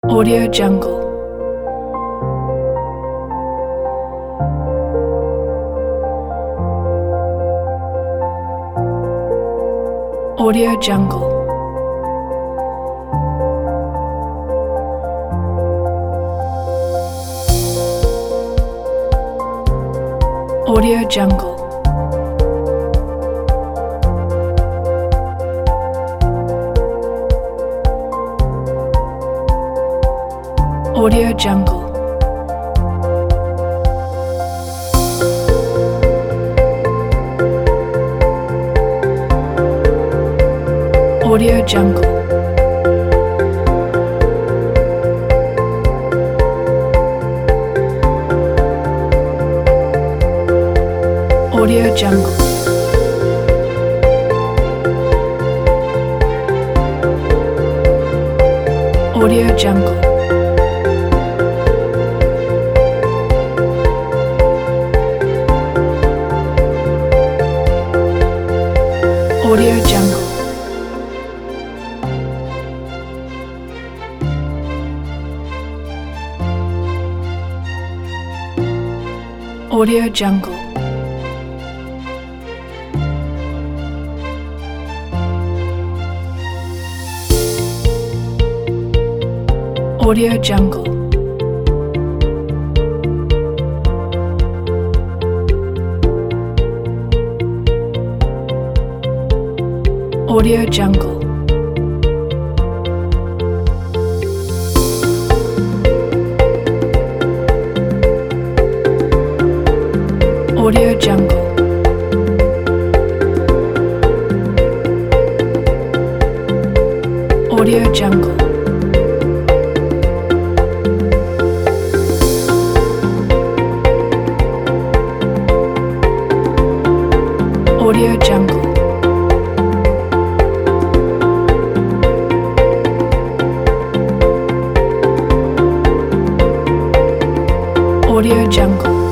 Audio Jungle. Audio Jungle. Audio Jungle. Audio Jungle. Audio Jungle. Audio Jungle. Audio Jungle. Audio Jungle. Audio Jungle. Audio Jungle. Audio Jungle. Audio Jungle. Audio Jungle. Audio Jungle. Audio Jungle.